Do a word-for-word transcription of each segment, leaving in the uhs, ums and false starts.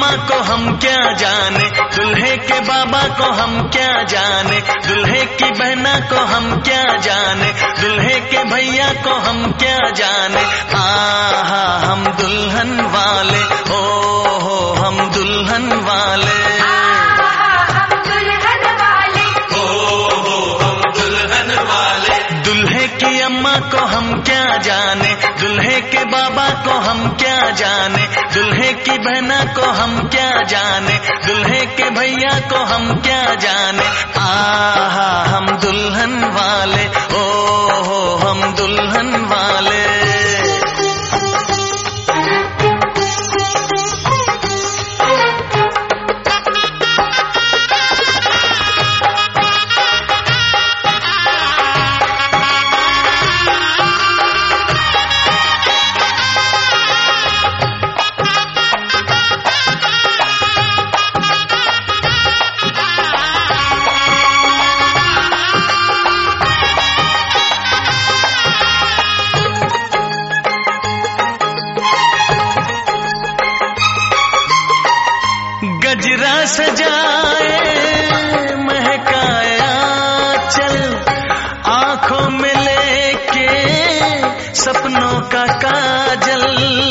अम्मा को हम क्या जाने, दूल्हे के बाबा को हम क्या जाने, दूल्हे की बहना को हम क्या जाने, दूल्हे के भैया को हम क्या जाने। आहा हम दुल्हन वाले, ओ हो हम दुल्हन वाले, दूल्हे की अम्मा को हम क्या जाने, दूल्हे के बाबा को हम क्या जाने, दूल्हे की बहना को हम क्या जाने, दूल्हे के भैया को हम क्या जाने। आहा हम दुल्हन वाले, ओ हो हम दुल्हन वाले। गजरा सजाए महकाया चल, आंखों में लेके सपनों का काजल,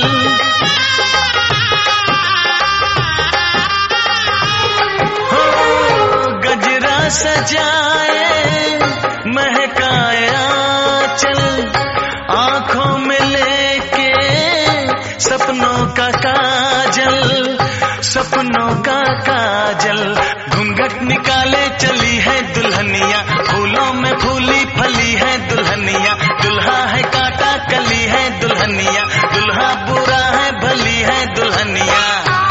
हो गजरा सजाए महकाया चल, आंखों में लेके सपनों का काजल, सपनों का काजल। घूंघट निकाले चली है दुल्हनिया, फूलों में फूली फली है दुल्हनिया, दुल्हा है काटा कली है दुल्हनिया, दुल्हा बुरा है भली है दुल्हनिया।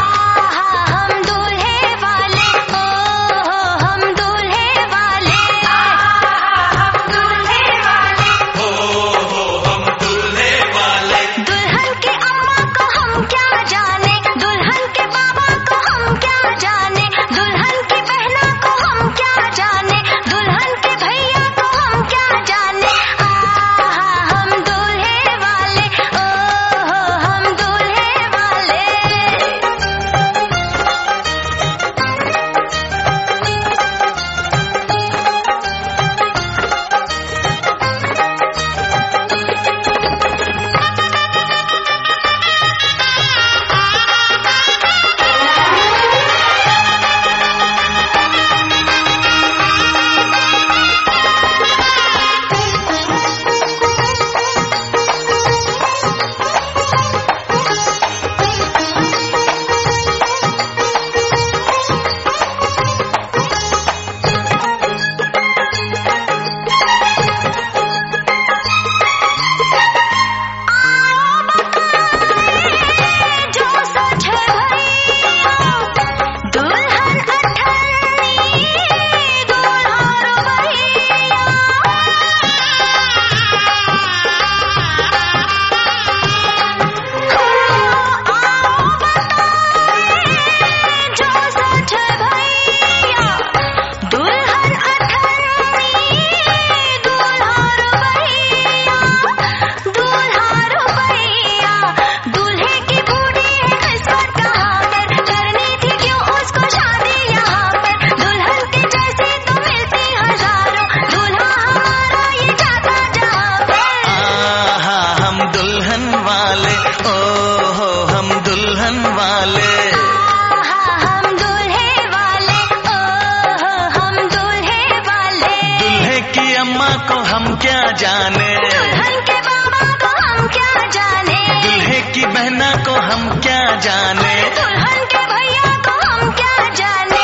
अम्मा को हम क्या जाने, दुल्हन के बाबा को हम क्या जाने, दूल्हे की बहना को हम क्या जाने, दुल्हन के भैया को हम क्या जाने।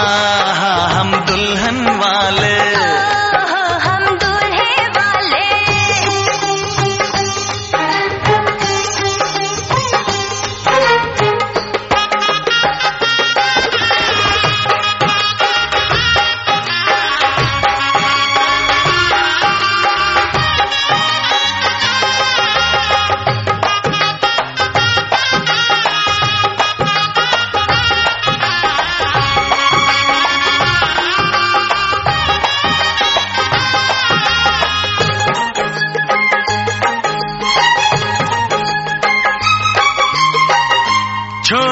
आहा हम दुल्हन वाले, ओहो हम दूल्हे वाले।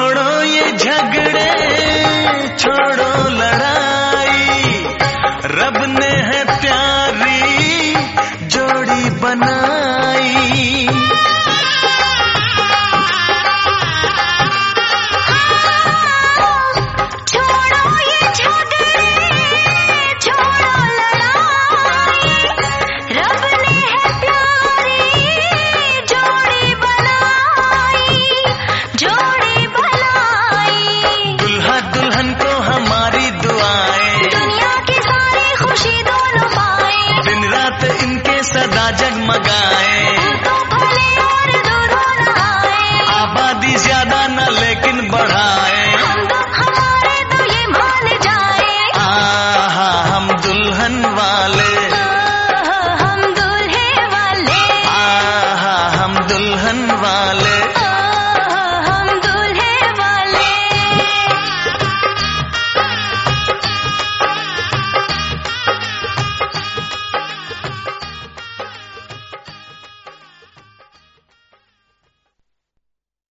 छोड़ो ये झगड़े, छोड़ो लड़ाई, रब ने है प्यारी जोड़ी बनाई। छोड़ो ये झगड़े, छोड़ो लड़ाई, रब ने है प्यारी जोड़ी बनाई, जोड़ी बनाई। दुल्हा दुल्हन को हमारी दुआएं, दुनिया की सारी खुशी दोनों पाए, दिन रात इनके सदा जगमगाए। तो भले और दोनों नहाए, आबादी ज्यादा न लेकिन बढ़ाए। हम तो हमारे तो ये मान जाए। आहा हम दुल्हन वाले।